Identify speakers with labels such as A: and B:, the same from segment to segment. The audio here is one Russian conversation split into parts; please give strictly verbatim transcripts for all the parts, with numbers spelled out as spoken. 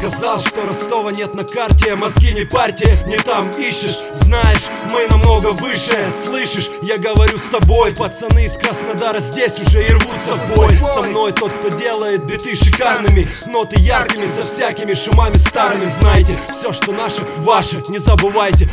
A: сказал, что Ростова нет на карте. Мозги не парьте, не там ищешь. Знаешь, мы намного выше. Слышишь, я говорю с тобой. Пацаны из Краснодара здесь уже и рвутся в бой. Со мной тот, кто делает биты шикарными, ноты яркими, за всякими шумами старыми. Знаете, все, что наше, ваше, не забывайте.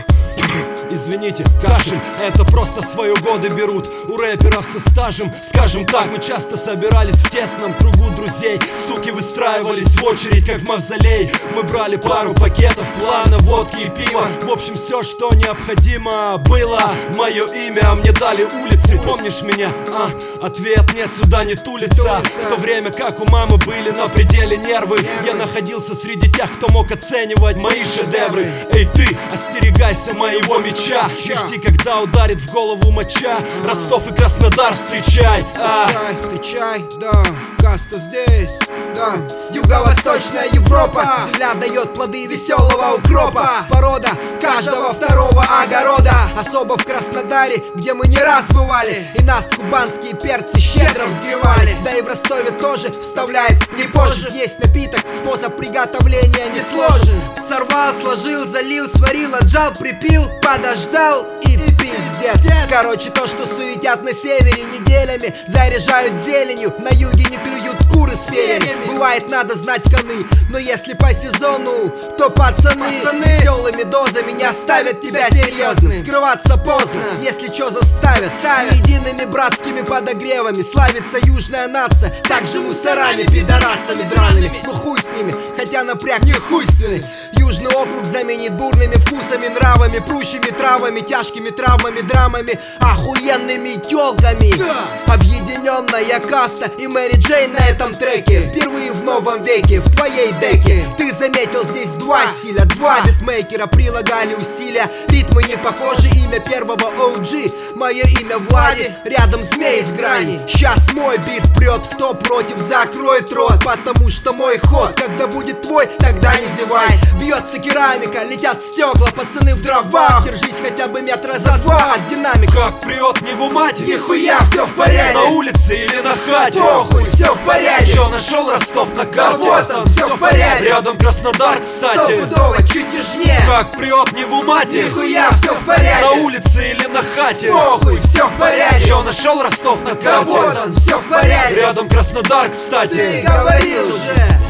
A: Извините, кашель, это просто свои годы берут у рэперов со стажем. Скажем так, мы часто собирались в тесном кругу друзей. Суки выстраивались в очередь, как в мавзолей. Мы брали пару пакетов плана, водки и пива. В общем, все, что необходимо было. Мое имя мне дали улицы. Помнишь меня? А, ответ нет, сюда не тулится. В то время как у мамы были на пределе нервы, я находился среди тех, кто мог оценивать мои шедевры. Эй ты, остерегайся моего меча. Жди, когда ударит в голову моча. Ростов и Краснодар встречай. а.
B: Встречай, встречай, да, каста здесь, да. Юго-восточная Европа, земля дает плоды веселого укропа. Порода каждого второго огорода. Особо в Краснодаре, где мы не раз бывали, и нас кубанские перцы щедро взгревали. Да и в Ростове тоже вставляет не позже. Есть напиток, способ приготовления не сложен. Сорвал, сложил, залил, сварил, отжал, припил, подождал и пиздец. Короче, то, что суетят на севере неделями, заряжают зеленью, на юге не клюют куры с перьями. Бывает, надо знать коны, но если по сезону, то пацаны, пацаны веселыми дозами не оставят тебя серьезным. Скрываться поздно, если чё заставят. Едиными братскими подогревами славится южная нация, также мусорами, пидорастами драными. Ну хуй с ними, хотя напряг не хуйственный. Южный округ знаменит бурными вкусами, нравами, прущими травами, тяжкими травмами, драмами, охуенными тёлками. Объединенная каста и Мэри Джейн на этом треке. Впервые в новом веке, в твоей деке. Ты заметил, здесь два стиля, два битмейкера прилагали усилия. Ритмы не похожи, имя первого о джи, мое имя Влади, рядом змей с грани. Сейчас мой бит прет, кто против, закроет рот, потому что мой ход, когда будет твой, тогда не зевай. Бьется керамика, летят стекла, пацаны в дровах. Держись хотя бы метра за два от динамика.
A: Как прет не в умате,
B: нихуя, все в порядке.
A: На улице или на хате,
B: похуй, все в порядке.
A: Чё нашел Ростов на карте?
B: А вот он, все в порядке.
A: Рядом Краснодар, кстати.
B: Стопудово, чуть южнее.
A: Как прет не в умате,
B: нихуя, все в порядке.
A: На улице или на хате,
B: похуй, все в порядке.
A: Чё нашел Ростов на карте?
B: А вот он, все в порядке.
A: Рядом Краснодар, кстати.
B: Ты говорил уже.